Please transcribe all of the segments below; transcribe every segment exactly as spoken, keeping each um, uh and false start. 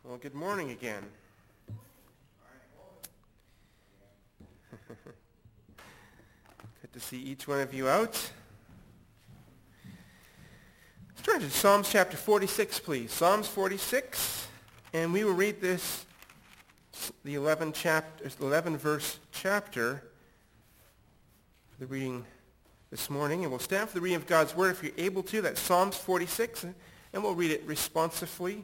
Well, good morning again. Good to see each one of you out. Let's turn to Psalms chapter forty-six, please. Psalms forty-six, and we will read this, the eleven chapter, eleven verse chapter, the reading this morning, and we'll stand for the reading of God's Word if you're able to. That's Psalms forty-six, and we'll read it responsively.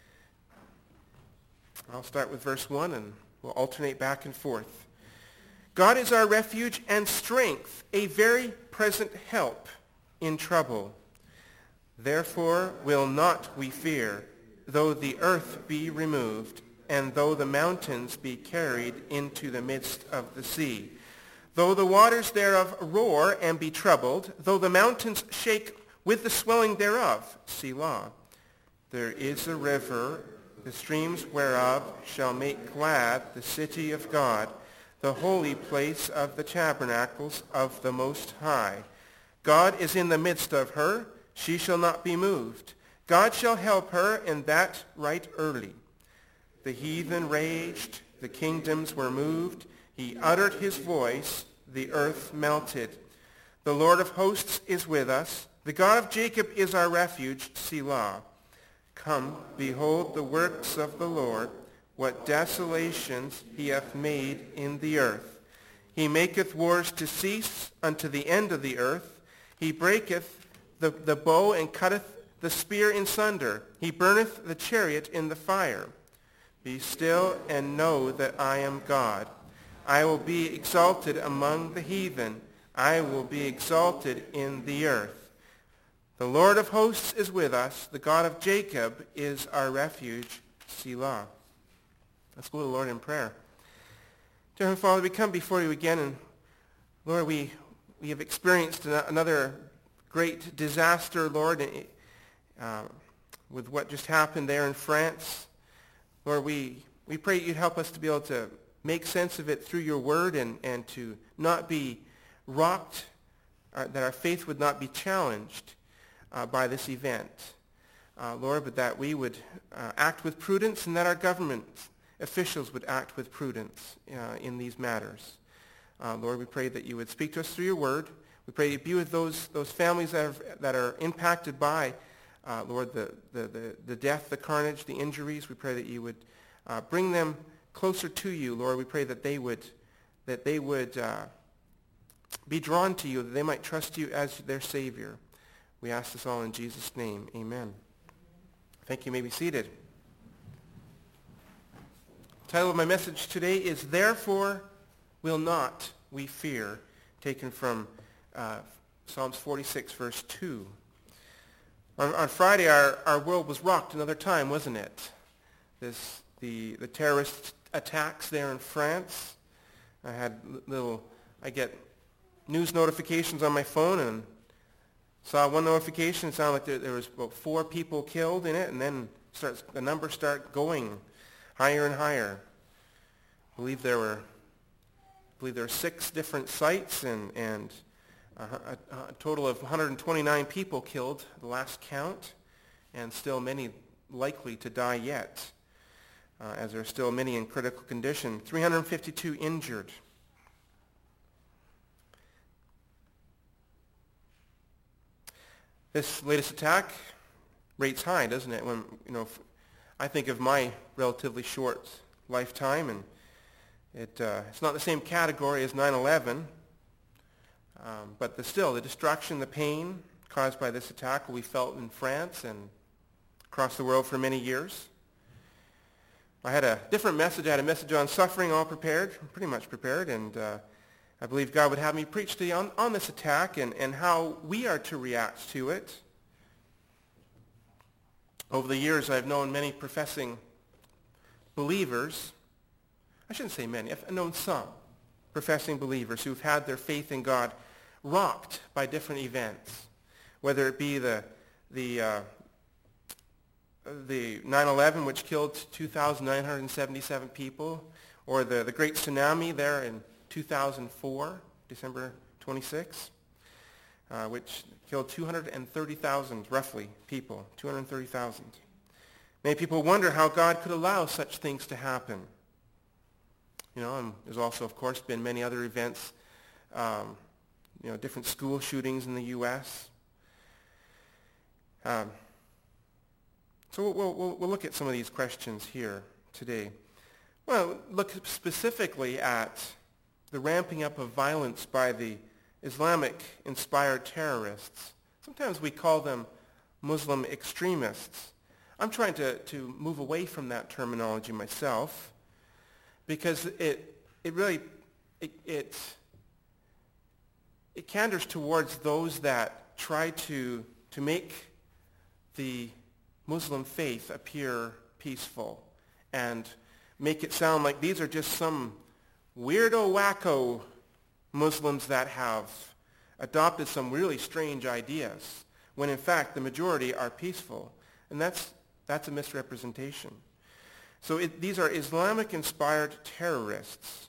I'll start with verse one, and we'll alternate back and forth. God is our refuge and strength, a very present help in trouble. Therefore will not we fear, though the earth be removed, and though the mountains be carried into the midst of the sea. Though the waters thereof roar and be troubled, though the mountains shake with the swelling thereof, Selah. There is a river, the streams whereof shall make glad the city of God, the holy place of the tabernacles of the Most High. God is in the midst of her, she shall not be moved. God shall help her, and that right early. The heathen raged, the kingdoms were moved. He uttered his voice, the earth melted. The Lord of hosts is with us. The God of Jacob is our refuge, Selah. Come, behold the works of the Lord, what desolations he hath made in the earth. He maketh wars to cease unto the end of the earth. He breaketh the, the bow and cutteth the spear in sunder. He burneth the chariot in the fire. Be still and know that I am God. I will be exalted among the heathen. I will be exalted in the earth. The Lord of hosts is with us. The God of Jacob is our refuge, Selah. Let's go to the Lord in prayer. Dear Heavenly Father, we come before you again, and Lord, we, we have experienced another great disaster, Lord, uh, with what just happened there in France. Lord, we, we pray you'd help us to be able to make sense of it through your word and, and to not be rocked, uh, that our faith would not be challenged uh, by this event. Uh, Lord, but that we would uh, act with prudence, and that our government officials would act with prudence uh, in these matters. Uh, Lord, we pray that you would speak to us through your word. We pray you'd be with those, those families that are, that are impacted by, uh, Lord, the, the, the, the death, the carnage, the injuries. We pray that you would uh, bring them closer to you, Lord. We pray that they would, that they would uh, be drawn to you, that they might trust you as their Savior. We ask this all in Jesus' name. Amen. Thank you. You may be seated. The title of my message today is Therefore Will Not We Fear, taken from uh, Psalms forty-six, verse two. On, on Friday, our, our world was rocked another time, wasn't it? This, the, the terrorist attacks there in France. I had little, I get news notifications on my phone, and saw one notification. It sounded like there, there was about four people killed in it, and then starts the numbers start going higher and higher. I believe there were, I believe there were six different sites, and and a, a, a total of one hundred twenty-nine people killed, the last count, and still many likely to die yet, uh, as there are still many in critical condition. three hundred fifty-two injured. This latest attack rates high, doesn't it? When you know, I think of my relatively short lifetime, and it uh, it's not the same category as nine eleven, um, but the, still the destruction, the pain caused by this attack will be felt in France and across the world for many years. I had a different message. I had a message on suffering, all prepared, pretty much prepared, and uh, I believe God would have me preach to you on, on this attack and, and how we are to react to it. Over the years, I've known many professing believers. I shouldn't say many. I've known some professing believers who've had their faith in God rocked by different events, whether it be the the uh, the nine eleven, which killed two thousand nine hundred seventy-seven people, or the, the great tsunami there in two thousand four, December twenty-sixth, uh, which killed two hundred thirty thousand, roughly, people, two hundred thirty thousand. Many people wonder how God could allow such things to happen. You know, and there's also, of course, been many other events, um, you know, different school shootings in the U S Um, so we'll, we'll, we'll look at some of these questions here today. Well, look specifically at the ramping up of violence by the Islamic-inspired terrorists. Sometimes we call them Muslim extremists. I'm trying to, to move away from that terminology myself because it, it really, it, it, it candors towards those that try to, to make the Muslim faith appear peaceful and make it sound like these are just some weirdo wacko Muslims that have adopted some really strange ideas, when in fact the majority are peaceful. And that's, that's a misrepresentation. So it, these are Islamic-inspired terrorists.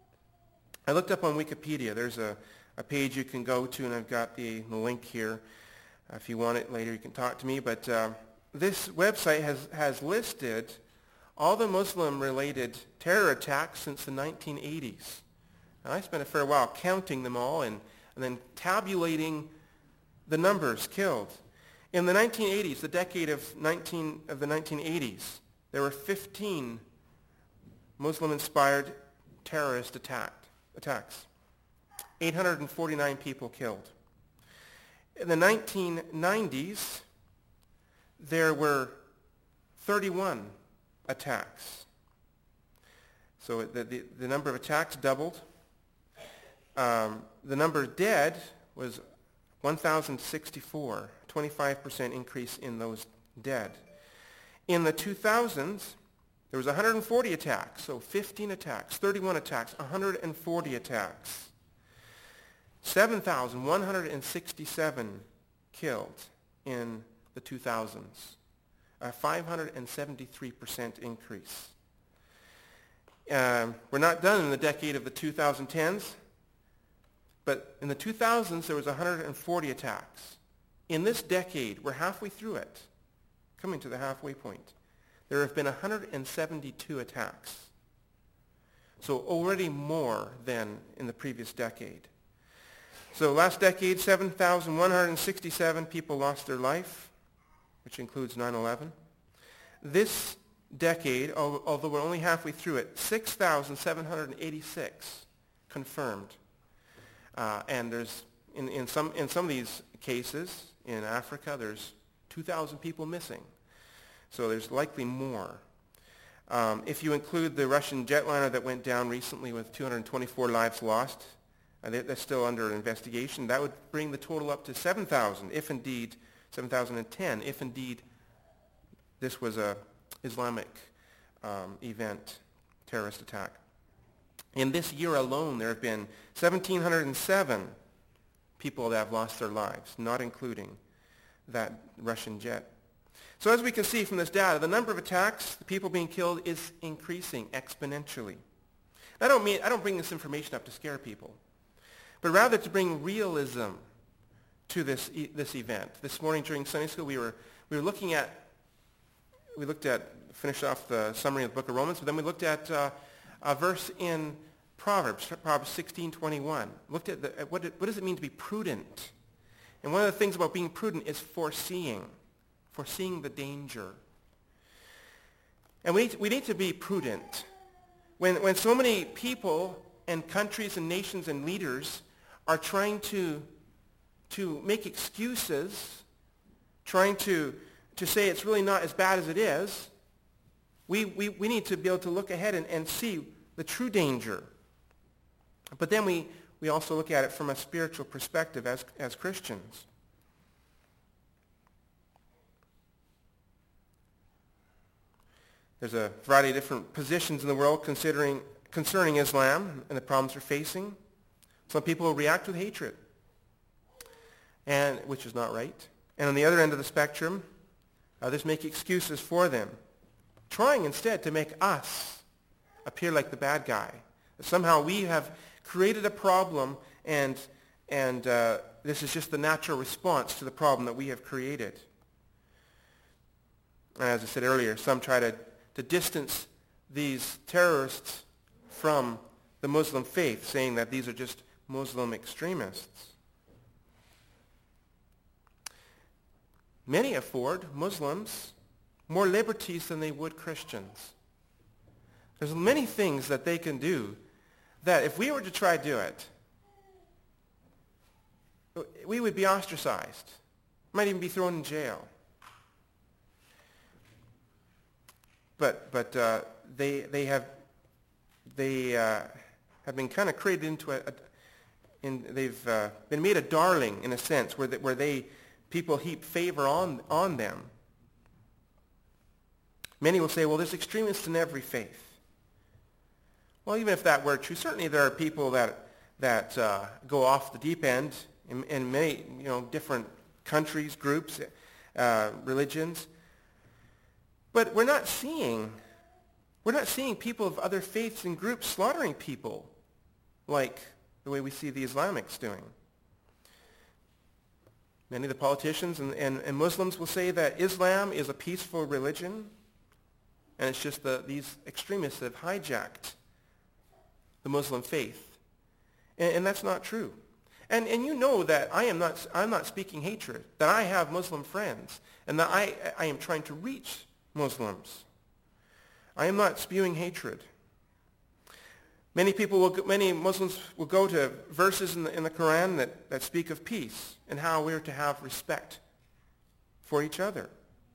I looked up on Wikipedia. There's a, a page you can go to, and I've got the, the link here. Uh, if you want it later, you can talk to me. But uh, this website has, has listed all the Muslim-related terror attacks since the nineteen eighties. And I spent a fair while counting them all and, and then tabulating the numbers killed. In the nineteen eighties, the decade of, nineteen, of the nineteen eighties, there were fifteen Muslim-inspired terrorist attack, attacks. eight hundred forty-nine people killed. In the nineteen nineties, there were thirty-one attacks. So the, the, the number of attacks doubled. Um, the number dead was one thousand sixty-four, twenty-five percent increase in those dead. In the two thousands, there was one hundred forty attacks, so fifteen attacks, thirty-one attacks, one hundred forty attacks. seven thousand one hundred sixty-seven killed in the two thousands, a five hundred seventy-three percent increase. Um, we're not done in the decade of the twenty tens, but in the two thousands there was one hundred forty attacks. In this decade, we're halfway through it, coming to the halfway point. There have been one hundred seventy-two attacks. So already more than in the previous decade. So last decade, seven thousand one hundred sixty-seven people lost their life, which includes nine eleven. This decade, although we're only halfway through it, six thousand seven hundred eighty-six confirmed. Uh, and there's, in, in, some, in some of these cases, in Africa, there's two thousand people missing. So there's likely more. Um, if you include the Russian jetliner that went down recently with two hundred twenty-four lives lost, uh, that's still under investigation, that would bring the total up to seven thousand, if indeed, seven thousand ten, if indeed this was a Islamic um, event, terrorist attack. In this year alone, there have been one thousand seven hundred seven people that have lost their lives, not including that Russian jet. So as we can see from this data, the number of attacks, the people being killed, is increasing exponentially. I don't mean I don't bring this information up to scare people, but rather to bring realism to this e- this event. This morning during Sunday school, we were we were looking at we looked at finished off the summary of the book of Romans, but then we looked at uh, a verse in Proverbs, Proverbs sixteen twenty-one. Looked at, the, at what, it, what does it mean to be prudent, and one of the things about being prudent is foreseeing, foreseeing the danger. And we need to, we need to be prudent when when so many people and countries and nations and leaders are trying to to make excuses, trying to to say it's really not as bad as it is. We, we, we need to be able to look ahead and, and see the true danger. But then we, we also look at it from a spiritual perspective as, as Christians. There's a variety of different positions in the world considering, concerning Islam and the problems they're facing. Some people will react with hatred, and which is not right. And on the other end of the spectrum, others make excuses for them, trying instead to make us appear like the bad guy. Somehow we have created a problem, and, and uh, this is just the natural response to the problem that we have created. And as I said earlier, some try to, to distance these terrorists from the Muslim faith, saying that these are just Muslim extremists. Many afford Muslims more liberties than they would Christians. There's many things that they can do that if we were to try to do it, we would be ostracized. Might even be thrown in jail. But but uh, they they have they uh, have been kind of created into a, a in, they've uh, been made a darling in a sense where they, where they people heap favor on on them. Many will say, well, there's extremists in every faith. Well, even if that were true, certainly there are people that that uh, go off the deep end in, in many you know different countries, groups, uh, religions. But we're not seeing we're not seeing people of other faiths and groups slaughtering people like the way we see the Islamics doing. Many of the politicians and, and, and Muslims will say that Islam is a peaceful religion, and it's just the, these extremists that have hijacked the Muslim faith. And, and that's not true. And, and you know that I am not, I'm not speaking hatred, that I have Muslim friends, and that I, I am trying to reach Muslims. I am not spewing hatred. Many people will, many Muslims will go to verses in the, in the Quran that, that speak of peace and how we're to have respect for each other.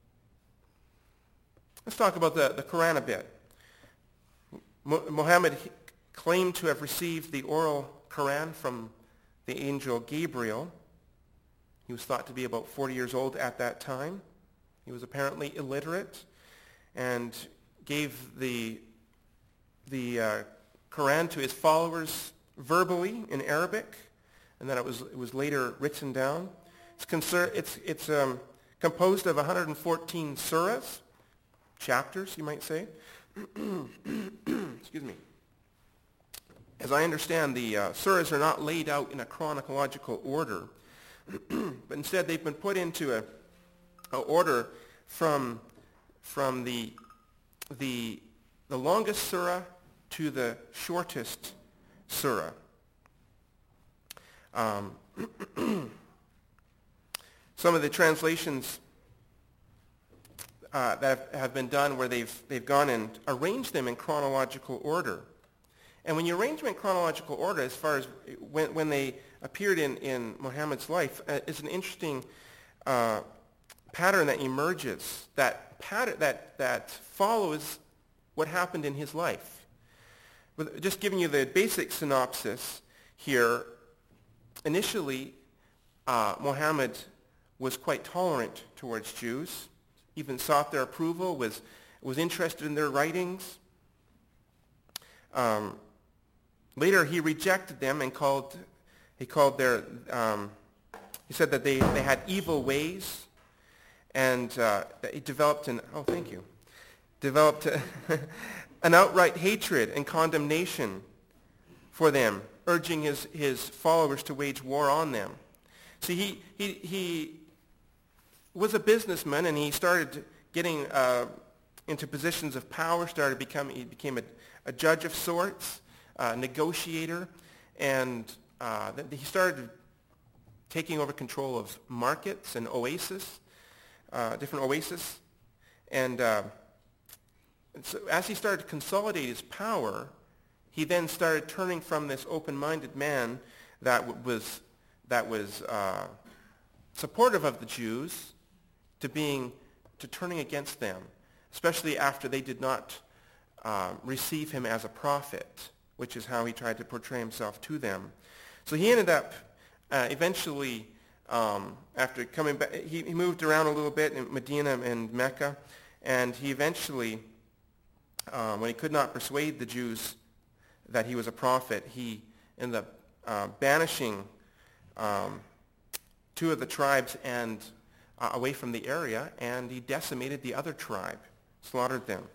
Let's talk about the, the Quran a bit. Muhammad claimed to have received the oral Quran from the angel Gabriel. He was thought to be about forty years old at that time. He was apparently illiterate and gave the, the uh, Quran to his followers verbally in Arabic, and then it was, it was later written down. It's, conser- it's, it's um, composed of one hundred fourteen surahs, chapters, you might say. Excuse me. As I understand, the uh, surahs are not laid out in a chronological order, but instead they've been put into a, a order from, from the, the, the longest surah to the shortest surah. Um, some of the translations uh, that have, have been done where they've, they've gone and arranged them in chronological order. And when you arrange them in chronological order, as far as when, when they appeared in, in Muhammad's life, uh, is an interesting uh, pattern that emerges, that, pattern, that, that follows what happened in his life. With just giving you the basic synopsis here, initially, uh, Muhammad was quite tolerant towards Jews, even sought their approval, was, was interested in their writings. Um, later, he rejected them and called, he called their, um, he said that they, they had evil ways, and uh, that he developed an, oh, thank you, developed a an outright hatred and condemnation for them, urging his, his followers to wage war on them. See, he, he, he was a businessman, and he started getting uh, into positions of power, started becoming, he became a, a judge of sorts, a negotiator, and uh, he started taking over control of markets and oases, uh, different oases, and uh, And so as he started to consolidate his power, he then started turning from this open-minded man that w- was, that was uh, supportive of the Jews to being, to turning against them, especially after they did not uh, receive him as a prophet, which is how he tried to portray himself to them. So he ended up uh, eventually, um, after coming back, he, he moved around a little bit in Medina and Mecca, and he eventually, Um, when he could not persuade the Jews that he was a prophet, he ended up uh, banishing um, two of the tribes and uh, away from the area, and he decimated the other tribe, slaughtered them.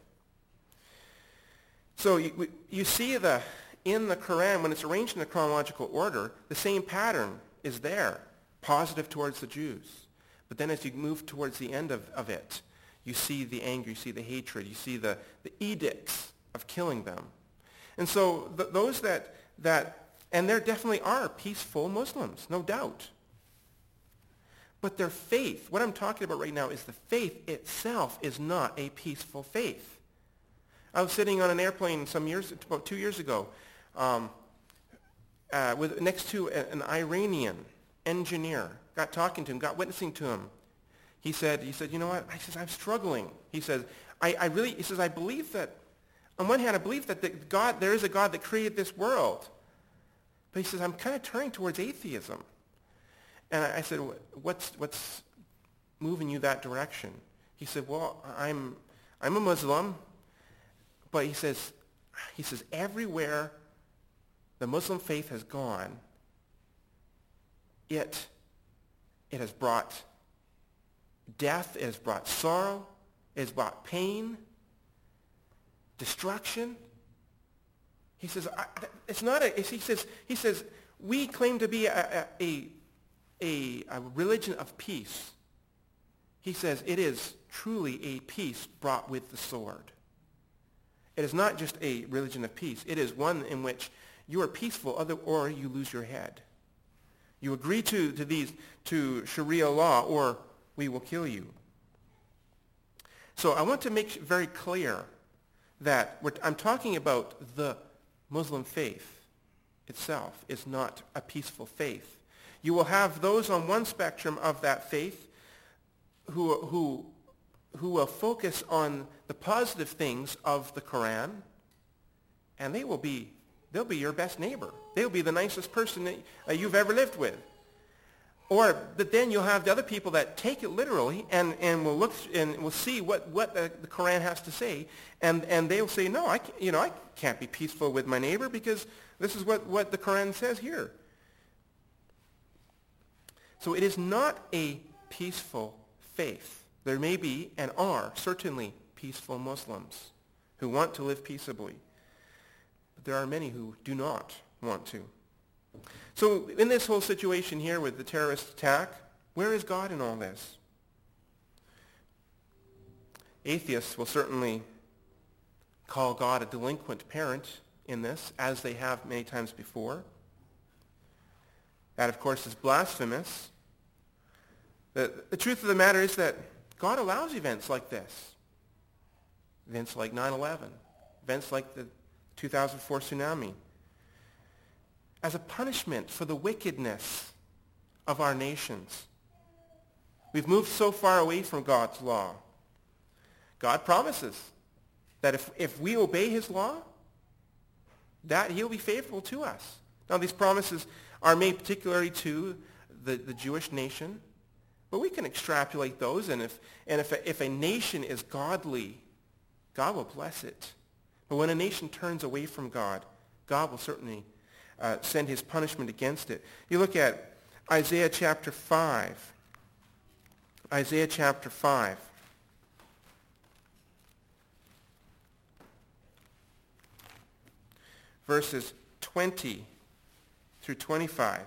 So you, you see the in the Quran, when it's arranged in a chronological order, the same pattern is there, positive towards the Jews. But then as you move towards the end of, of it, you see the anger, you see the hatred, you see the, the edicts of killing them. And so th- those that, that, and there definitely are peaceful Muslims, no doubt. But their faith, what I'm talking about right now is the faith itself is not a peaceful faith. I was sitting on an airplane some years, about two years ago, um, uh, with, next to a, an Iranian engineer. Got talking to him, got witnessing to him. He said, he said, you know what? I says, I'm struggling. He says, I, I really, he says, I believe that, on one hand, I believe that the God, there is a God that created this world. But he says, I'm kind of turning towards atheism. And I, I said, what's, what's moving you that direction? He said, well, I'm, I'm a Muslim. But he says, he says, everywhere the Muslim faith has gone, it, it has brought death, it has brought sorrow, it has brought pain, destruction. He says, I, it's not a, he says, he says, we claim to be a, a, a, a religion of peace. He says, it is truly a peace brought with the sword. It is not just a religion of peace. It is one in which you are peaceful other, or you lose your head. You agree to, to these, to Sharia law, or we will kill you. So I want to make very clear that what I'm talking about, the Muslim faith itself is not a peaceful faith. You will have those on one spectrum of that faith who, who, who will focus on the positive things of the Quran, and they will be, they'll be your best neighbor. They'll be the nicest person that uh, you've ever lived with. Or, but then you'll have the other people that take it literally and, and will look and will see what, what the, the Quran has to say, and, and they'll say, no, I can't, you know, I can't be peaceful with my neighbor because this is what, what the Quran says here. So it is not a peaceful faith. There may be and are certainly peaceful Muslims who want to live peaceably, but there are many who do not want to. So in this whole situation here with the terrorist attack, where is God in all this? Atheists will certainly call God a delinquent parent in this, as they have many times before. That, of course, is blasphemous. The, the truth of the matter is that God allows events like this. Events like nine eleven. Events like the two thousand four tsunami. As a punishment for the wickedness of our nations. We've moved so far away from God's law. God promises that if, if we obey his law, that he'll be faithful to us. Now, these promises are made particularly to the, the Jewish nation, but we can extrapolate those, and if, and if, a, if a nation is godly, God will bless it. But when a nation turns away from God, God will certainly Uh, send his punishment against it. You look at Isaiah chapter five. Isaiah chapter five. Verses twenty through twenty-five.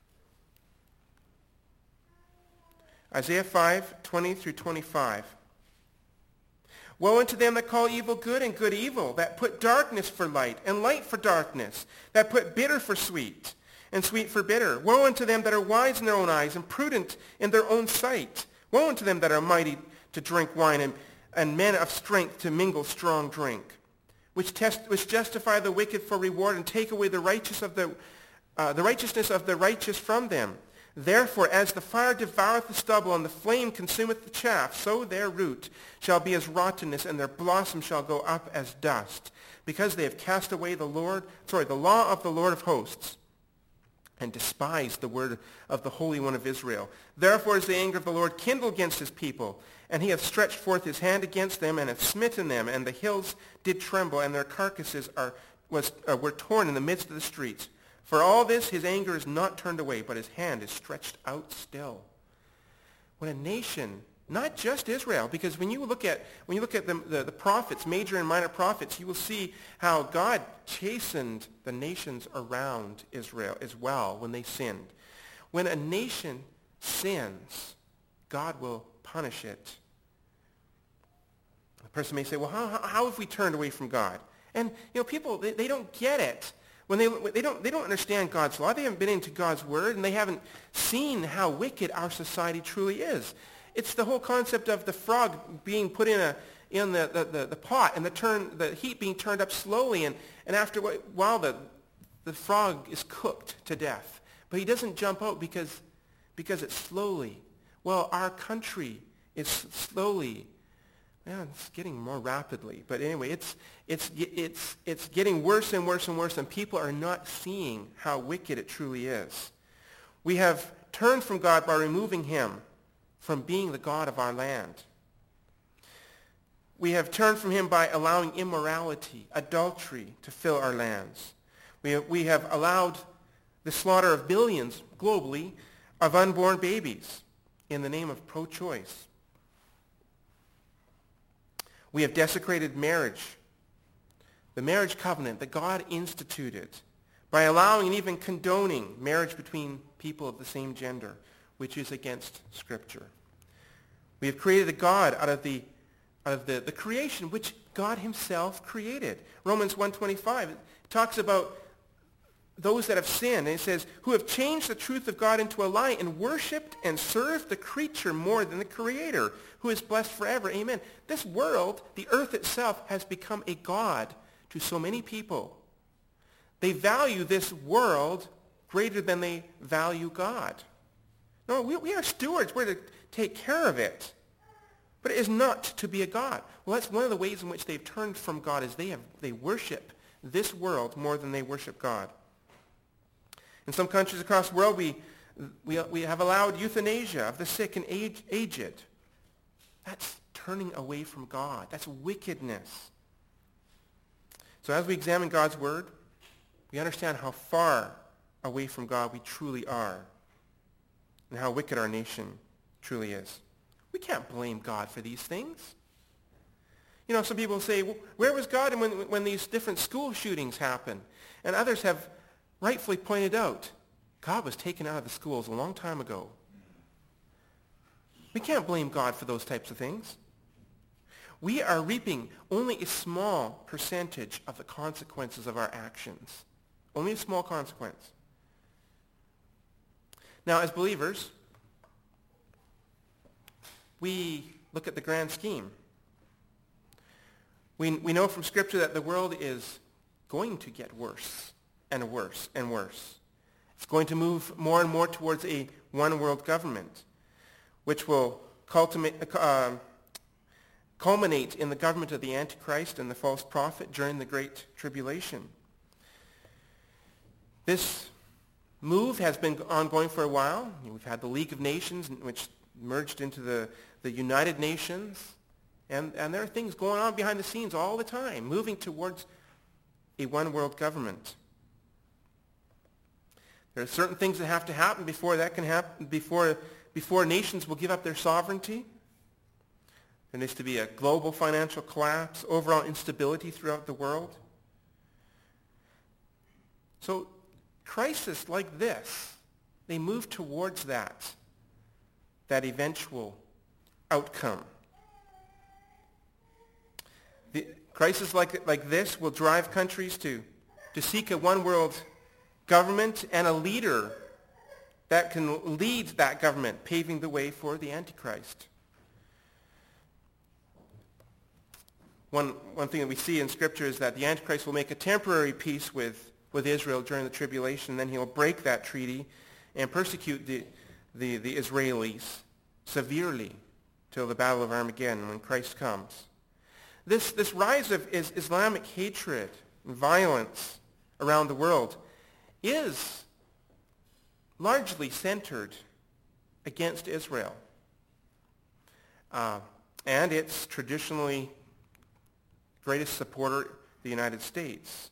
Isaiah five, twenty through twenty-five. Woe unto them that call evil good and good evil, that put darkness for light and light for darkness, that put bitter for sweet and sweet for bitter. Woe unto them that are wise in their own eyes and prudent in their own sight. Woe unto them that are mighty to drink wine and, and men of strength to mingle strong drink, which, test, which justify the wicked for reward and take away the, righteous of the, uh, the righteousness of the righteous from them. Therefore, as the fire devoureth the stubble, and the flame consumeth the chaff, so their root shall be as rottenness, and their blossom shall go up as dust, because they have cast away the Lord, sorry, the law of the Lord of hosts, and despised the word of the Holy One of Israel. Therefore is the anger of the Lord kindled against his people, and he hath stretched forth his hand against them, and hath smitten them, and the hills did tremble, and their carcasses are, was, uh, were torn in the midst of the streets. For all this, his anger is not turned away, but his hand is stretched out still. When a nation, not just Israel, because when you look at, when you look at the, the, the prophets, major and minor prophets, you will see how God chastened the nations around Israel as well when they sinned. When a nation sins, God will punish it. person may say, well, how, how have we turned away from God? And, you know, people, they, they don't get it. When they, they, don't, they don't understand God's law. They haven't been into God's word, and they haven't seen how wicked our society truly is. It's the whole concept of the frog being put in a in the, the, the, the pot, and the turn the heat being turned up slowly, and, and after a while the, the frog is cooked to death. But he doesn't jump out because, because it's slowly. Well, our country is slowly, yeah, it's getting more rapidly. But anyway, it's, it's, it's, it's getting worse and worse and worse, and people are not seeing how wicked it truly is. We have turned from God by removing him from being the God of our land. We have turned from him by allowing immorality, adultery to fill our lands. We have, we have allowed the slaughter of billions globally of unborn babies in the name of pro-choice. We have desecrated marriage, the marriage covenant that God instituted, by allowing and even condoning marriage between people of the same gender, which is against Scripture. We have created a God out of the out of the, the creation which God himself created. Romans one twenty-five talks about those that have sinned, and it says, who have changed the truth of God into a lie and worshipped and served the creature more than the Creator, who is blessed forever. Amen. This world, the earth itself, has become a god to so many people. They value this world greater than they value God. No, we, we are stewards. We're to take care of it. But it is not to be a god. Well, that's one of the ways in which they've turned from God, is they have they worship this world more than they worship God. In some countries across the world, we, we, we have allowed euthanasia of the sick and age, aged. That's turning away from God. That's wickedness. So as we examine God's word, we understand how far away from God we truly are and how wicked our nation truly is. We can't blame God for these things. You know, some people say, well, where was God when, when these different school shootings happened? And others have rightfully pointed out, God was taken out of the schools a long time ago. We can't blame God for those types of things. We are reaping only a small percentage of the consequences of our actions. Only a small consequence. Now, as believers, we look at the grand scheme. We, we know from Scripture that the world is going to get worse and worse and worse. It's going to move more and more towards a one-world government, which will culminate, uh, culminate in the government of the Antichrist and the false prophet during the Great Tribulation. This move has been ongoing for a while. We've had the League of Nations, which merged into the, the United Nations. And, and there are things going on behind the scenes all the time, moving towards a one-world government. There are certain things that have to happen before that can happen, before, before nations will give up their sovereignty. There needs to be a global financial collapse, overall instability throughout the world. So crises like this, they move towards that, that eventual outcome. The crisis like, like this will drive countries to, to seek a one-world government and a leader that can lead that government, paving the way for the Antichrist. One, one thing that we see in Scripture is that the Antichrist will make a temporary peace with, with Israel during the tribulation, and then he'll break that treaty and persecute the, the, the Israelis severely till the Battle of Armageddon when Christ comes. This, this rise of is Islamic hatred and violence around the world is largely centered against Israel. Uh, and its traditionally greatest supporter, the United States.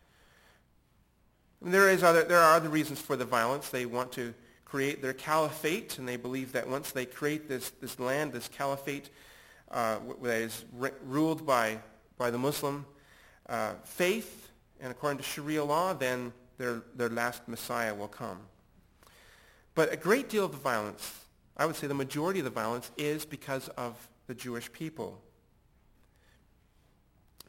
And there is other, there are other reasons for the violence. They want to create their caliphate, and they believe that once they create this, this land, this caliphate, uh, that is re- ruled by, by the Muslim uh, faith, and according to Sharia law, then their, their last Messiah will come. But a great deal of the violence, I would say the majority of the violence, is because of the Jewish people.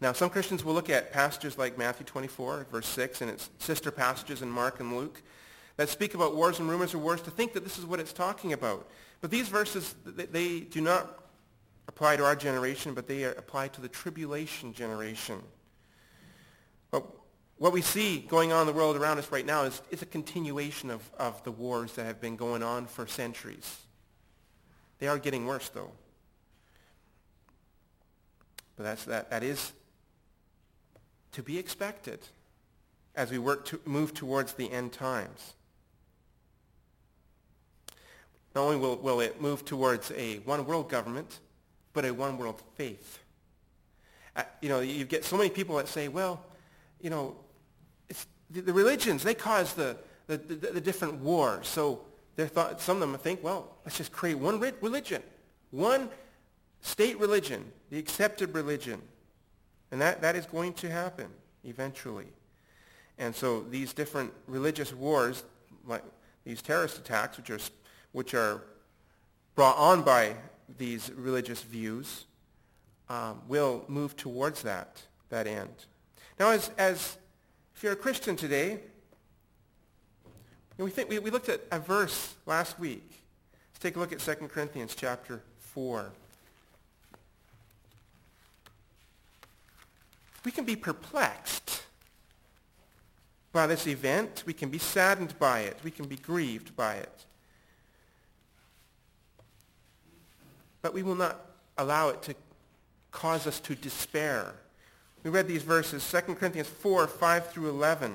Now, some Christians will look at passages like Matthew twenty-four, verse six, and its sister passages in Mark and Luke that speak about wars and rumors of wars to think that this is what it's talking about. But these verses, they do not apply to our generation, but they apply to the tribulation generation. But what we see going on in the world around us right now is, is a continuation of, of the wars that have been going on for centuries. They are getting worse, though. But that's, that, that is to be expected as we work to move towards the end times. Not only will, will it move towards a one-world government, but a one-world faith. Uh, you know, you get so many people that say, well, you know, it's the, the religions, they cause the, the, the, the different wars. So they thought, some of them think, well, let's just create one re- religion, one state religion, the accepted religion. And that, that is going to happen eventually. And so these different religious wars, like these terrorist attacks, which are which are brought on by these religious views, um, will move towards that, that end. Now, as, as if you're a Christian today, we, think, we, we looked at a verse last week. Let's take a look at Second Corinthians chapter four. We can be perplexed by this event. We can be saddened by it. We can be grieved by it. But we will not allow it to cause us to despair. We read these verses, Second Corinthians four, five through eleven.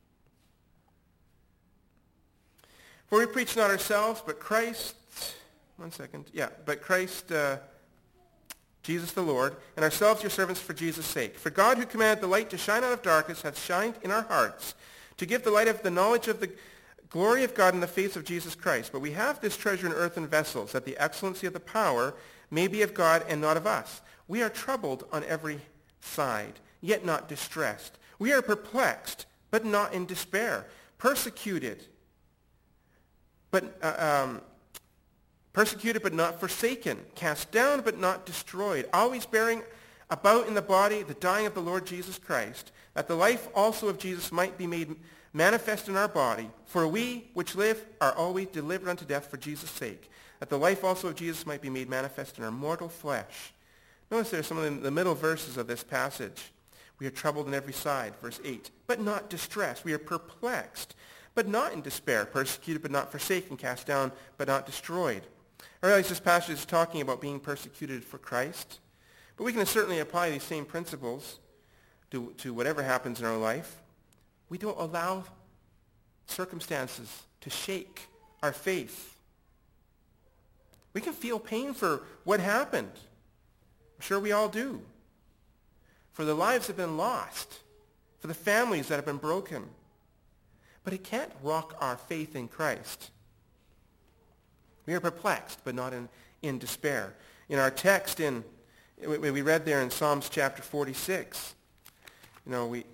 For we preach not ourselves, but Christ, one second, yeah, but Christ, uh, Jesus the Lord, and ourselves your servants for Jesus' sake. For God, who commanded the light to shine out of darkness, hath shined in our hearts, to give the light of the knowledge of the glory of God in the face of Jesus Christ. But we have this treasure in earthen vessels, that the excellency of the power may be of God and not of us. We are troubled on every side, yet not distressed. We are perplexed, but not in despair. Persecuted, but uh, um, persecuted, but not forsaken. Cast down, but not destroyed. Always bearing about in the body the dying of the Lord Jesus Christ, that the life also of Jesus might be made manifest in our body. For we which live are always delivered unto death for Jesus' sake, that the life also of Jesus might be made manifest in our mortal flesh. Notice there are some of the, the middle verses of this passage. We are troubled on every side, verse eight, but not distressed. We are perplexed, but not in despair. Persecuted, but not forsaken. Cast down, but not destroyed. I realize this passage is talking about being persecuted for Christ, but we can certainly apply these same principles to, to whatever happens in our life. We don't allow circumstances to shake our faith. We can feel pain for what happened. I'm sure we all do. For the lives that have been lost, for the families that have been broken. But it can't rock our faith in Christ. We are perplexed, but not in, in despair. In our text, in we, we read there in Psalms chapter forty-six, you know, we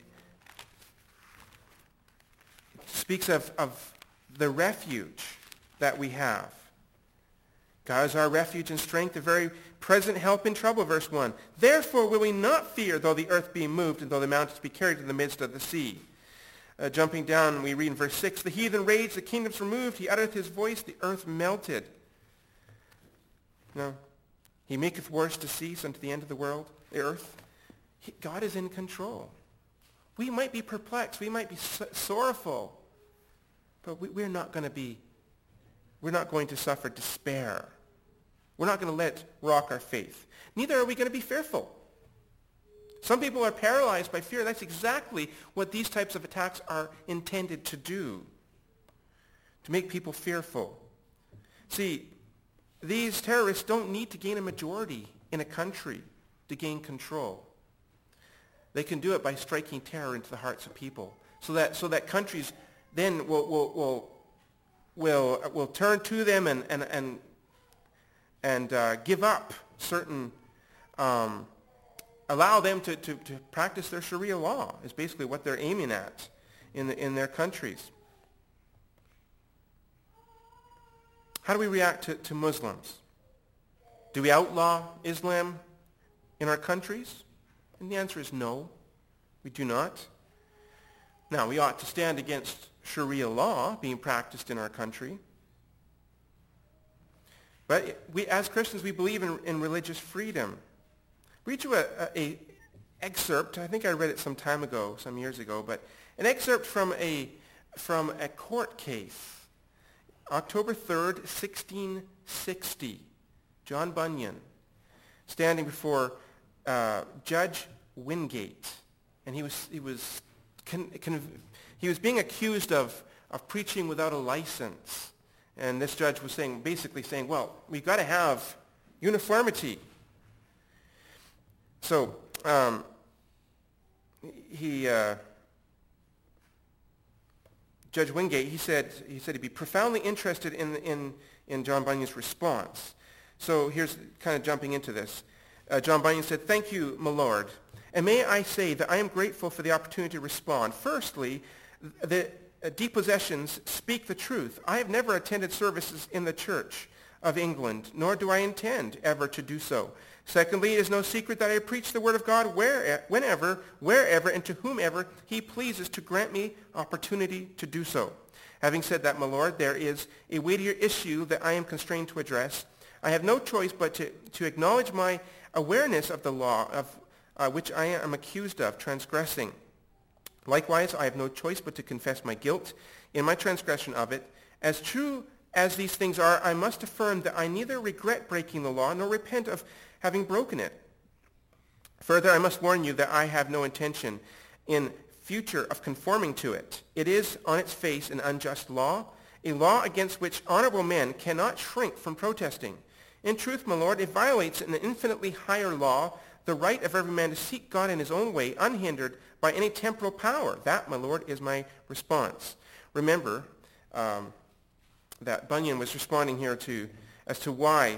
speaks of, of the refuge that we have. God is our refuge and strength, a very present help in trouble, verse one. Therefore will we not fear, though the earth be moved, and though the mountains be carried in the midst of the sea. Uh, jumping down, we read in verse six, the heathen raged, the kingdoms were moved, he uttereth his voice, the earth melted. No, he maketh wars to cease unto the end of the world, the earth. He, God is in control. We might be perplexed, we might be so- sorrowful, but we, we're not going to be, we're not going to suffer despair. We're not going to let rock our faith. Neither are we going to be fearful. Some people are paralyzed by fear. That's exactly what these types of attacks are intended to do, to make people fearful. See, these terrorists don't need to gain a majority in a country to gain control. They can do it by striking terror into the hearts of people, so that so that countries then will will will will, will turn to them and and and and uh, give up certain, um, allow them to, to, to practice their Sharia law is basically what they're aiming at in the, in their countries. How do we react to, to Muslims? Do we outlaw Islam in our countries? And the answer is no, we do not. Now, we ought to stand against Sharia law being practiced in our country. But we, as Christians, we believe in, in religious freedom. Read you a, a, a excerpt. I think I read it some time ago, some years ago, but an excerpt from a from a court case, October third, sixteen sixty. John Bunyan, standing before uh, Judge Wingate, and he was he was con, con, he was being accused of of preaching without a license. And this judge was saying, basically saying, well, we've got to have uniformity. So um, he, uh, Judge Wingate, he said, he said he'd be profoundly interested in in in John Bunyan's response. So here's kind of jumping into this. Uh, John Bunyan said, "Thank you, my lord, and may I say that I am grateful for the opportunity to respond. Firstly, the Uh, depossessions speak the truth. I have never attended services in the Church of England, nor do I intend ever to do so. Secondly, it is no secret that I preach the word of God where, whenever, wherever, and to whomever he pleases to grant me opportunity to do so. Having said that, my lord, there is a weightier issue that I am constrained to address. I have no choice but to, to acknowledge my awareness of the law of uh, which I am accused of transgressing. Likewise, I have no choice but to confess my guilt in my transgression of it. As true as these things are, I must affirm that I neither regret breaking the law nor repent of having broken it. Further, I must warn you that I have no intention in future of conforming to it. It is on its face an unjust law, a law against which honorable men cannot shrink from protesting. In truth, my lord, it violates an infinitely higher law, the right of every man to seek God in his own way, unhindered by any temporal power. That, my lord, is my response." Remember um, that Bunyan was responding here to as to why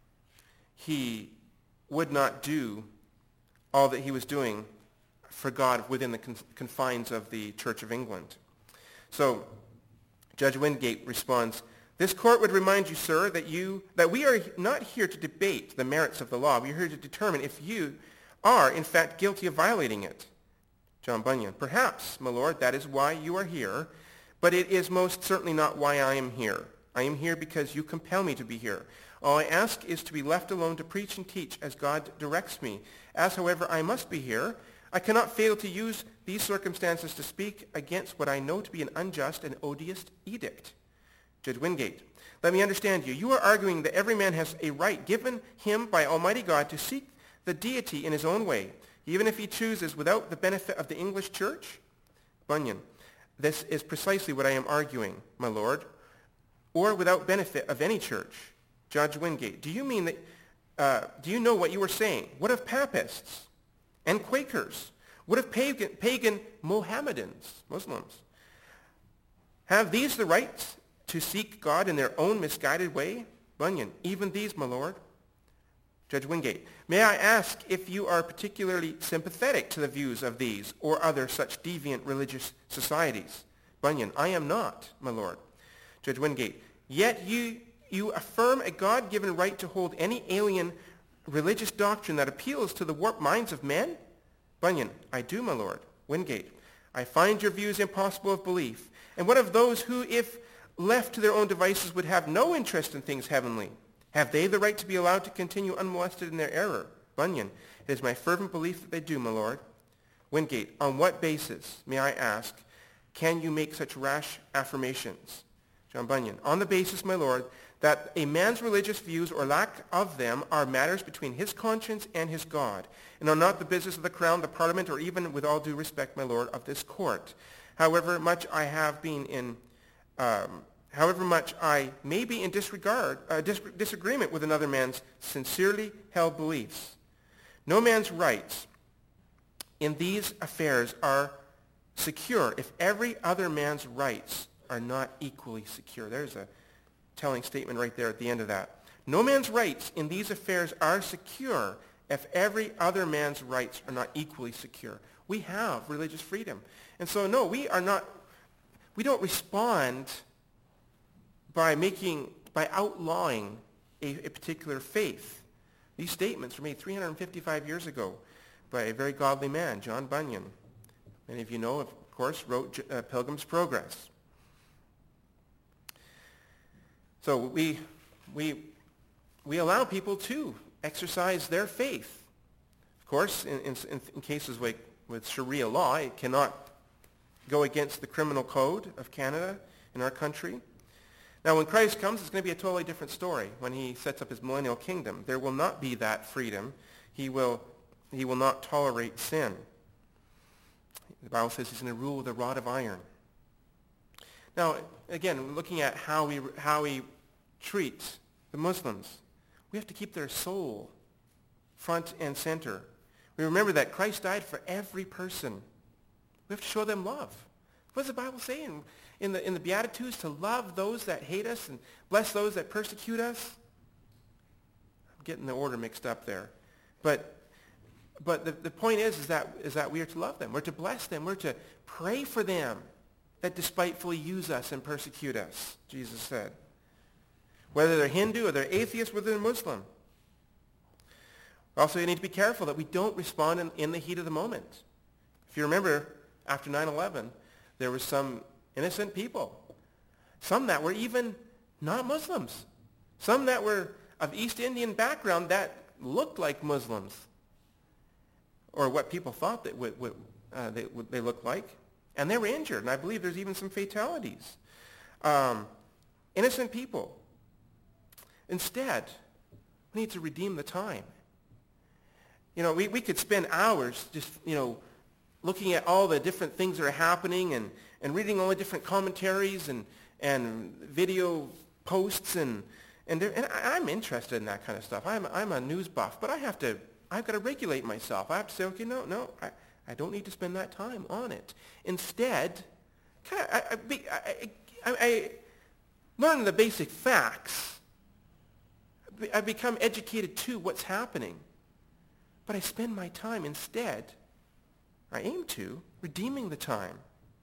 he would not do all that he was doing for God within the con- confines of the Church of England. So Judge Wingate responds, "This court would remind you, sir, that you that we are not here to debate the merits of the law. We are here to determine if you are, in fact, guilty of violating it." John Bunyan, "Perhaps, my lord, that is why you are here, but it is most certainly not why I am here. I am here because you compel me to be here. All I ask is to be left alone to preach and teach as God directs me. As, however, I must be here, I cannot fail to use these circumstances to speak against what I know to be an unjust and odious edict." Judge Wingate, "Let me understand you. You are arguing that every man has a right given him by Almighty God to seek the deity in his own way, even if he chooses without the benefit of the English Church?" Bunyan, "This is precisely what I am arguing, my lord, or without benefit of any church." Judge Wingate, "Do you mean that, uh, do you know what you are saying? What of Papists and Quakers? What of pagan, pagan Mohammedans, Muslims? Have these the right to seek God in their own misguided way?" Bunyan, "Even these, my lord." Judge Wingate, "May I ask if you are particularly sympathetic to the views of these or other such deviant religious societies?" Bunyan, "I am not, my lord." Judge Wingate, "Yet you, you affirm a God-given right to hold any alien religious doctrine that appeals to the warped minds of men?" Bunyan, "I do, my lord." Wingate, "I find your views impossible of belief. And what of those who, if left to their own devices, would have no interest in things heavenly? Have they the right to be allowed to continue unmolested in their error?" Bunyan, "It is my fervent belief that they do, my lord." Wingate, "On what basis, may I ask, can you make such rash affirmations?" John Bunyan, "On the basis, my lord, that a man's religious views or lack of them are matters between his conscience and his God, and are not the business of the crown, the parliament, or even, with all due respect, my lord, of this court. However much I have been in... Um, However much I may be in disregard, uh, dis- disagreement with another man's sincerely held beliefs, no man's rights in these affairs are secure if every other man's rights are not equally secure." There's a telling statement right there at the end of that. No man's rights in these affairs are secure if every other man's rights are not equally secure. We have religious freedom. And so, no, we are not, we don't respond by making, by outlawing a, a particular faith. These statements were made three hundred fifty-five years ago by a very godly man, John Bunyan. Many of you know, of course, wrote uh, Pilgrim's Progress. So we, we, we allow people to exercise their faith. Of course, in, in, in cases like with Sharia law, it cannot go against the criminal code of Canada in our country. Now, when Christ comes, it's going to be a totally different story. When he sets up his millennial kingdom, there will not be that freedom. He will, he will not tolerate sin. The Bible says he's going to rule with a rod of iron. Now, again, looking at how we, how we treat the Muslims, we have to keep their soul front and center. We remember that Christ died for every person. We have to show them love. What does the Bible say in, in, the, in the Beatitudes? To love those that hate us and bless those that persecute us? I'm getting the order mixed up there. But, but the, the point is, is, that, is that we are to love them. We're to bless them. We're to pray for them that despitefully use us and persecute us, Jesus said. Whether they're Hindu or they're atheist, whether they're Muslim. Also, you need to be careful that we don't respond in, in the heat of the moment. If you remember, after nine eleven, there were some innocent people. Some that were even not Muslims. Some that were of East Indian background that looked like Muslims. Or what people thought that would, would, uh, they, would, they looked like. And they were injured. And I believe there's even some fatalities. Um, innocent people. Instead, we need to redeem the time. You know, we, we could spend hours just, you know, looking at all the different things that are happening and, and reading all the different commentaries and, and video posts. And, and, there, and I, I'm interested in that kind of stuff. I'm, I'm a news buff, but I have to, I've got to regulate myself. I have to say, okay, no, no, I, I don't need to spend that time on it. Instead, kind of, I, I, be, I, I, I learn the basic facts. I become educated to what's happening. But I spend my time instead, I aim to, redeeming the time.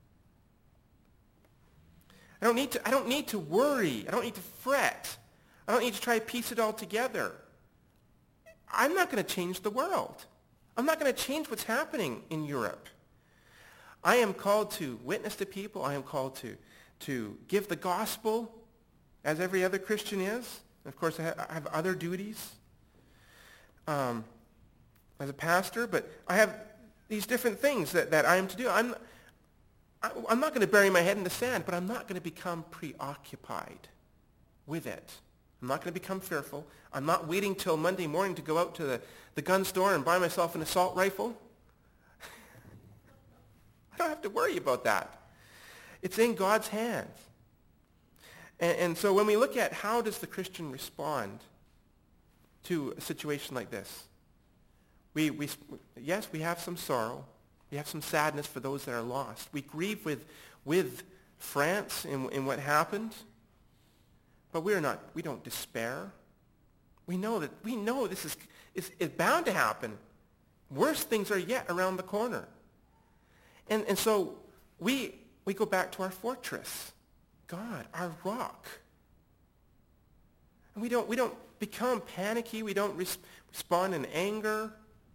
I don't need to, I don't need to worry. I don't need to fret. I don't need to try to piece it all together. I'm not going to change the world. I'm not going to change what's happening in Europe. I am called to witness to people. I am called to, to give the gospel, as every other Christian is. Of course, I have, I have other duties. Um, as a pastor, but I have these different things that, that I am to do. I'm, I, I'm not going to bury my head in the sand, but I'm not going to become preoccupied with it. I'm not going to become fearful. I'm not waiting till Monday morning to go out to the, the gun store and buy myself an assault rifle. I don't have to worry about that. It's in God's hands. And, and so when we look at how does the Christian respond to a situation like this, We, we, yes, we have some sorrow. We have some sadness for those that are lost. We grieve with, with France in, in what happened, but we're not, we don't despair. We know that, we know this is, is, is bound to happen. Worse things are yet around the corner. And, and so we, we go back to our fortress, God, our rock. And we don't, we don't become panicky. We don't res- respond in anger.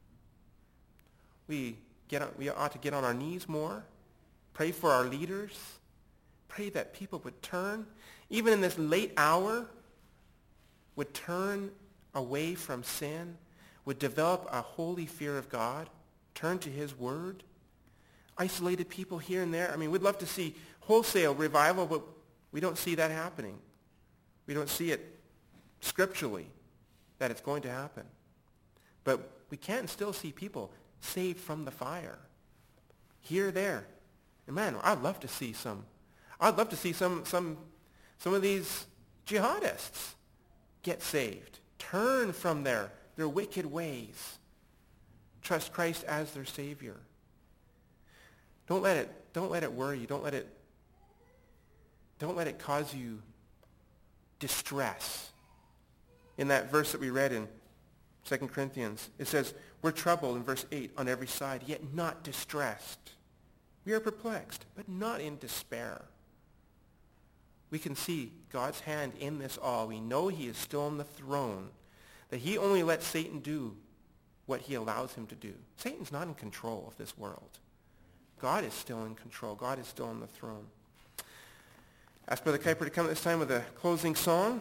We, get on, we ought to get on our knees more, pray for our leaders, pray that people would turn, even in this late hour, would turn away from sin, would develop a holy fear of God, turn to his word. Isolated people here and there. I mean, we'd love to see wholesale revival, but we don't see that happening. We don't see it scripturally that it's going to happen. But we can still see people saved from the fire. Here, there. And man, I'd love to see some, I'd love to see some, some, some of these jihadists get saved. Turn from their, their wicked ways. Trust Christ as their Savior. Don't let it, don't let it worry you. Don't let it, don't let it cause you distress. In that verse that we read in Second Corinthians, it says, we're troubled in verse eight on every side, yet not distressed. We are perplexed, but not in despair. We can see God's hand in this all. We know he is still on the throne, that he only lets Satan do what he allows him to do. Satan's not in control of this world. God is still in control. God is still on the throne. Ask Brother Kuiper to come at this time with a closing song.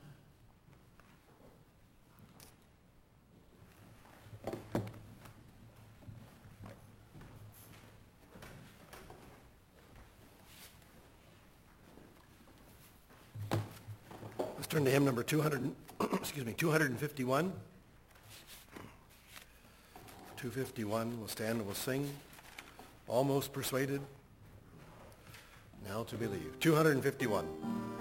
Let's turn to hymn number two hundred, excuse me, two hundred fifty-one. two fifty-one, we'll stand and we'll sing. Almost persuaded, now to believe. two hundred fifty-one.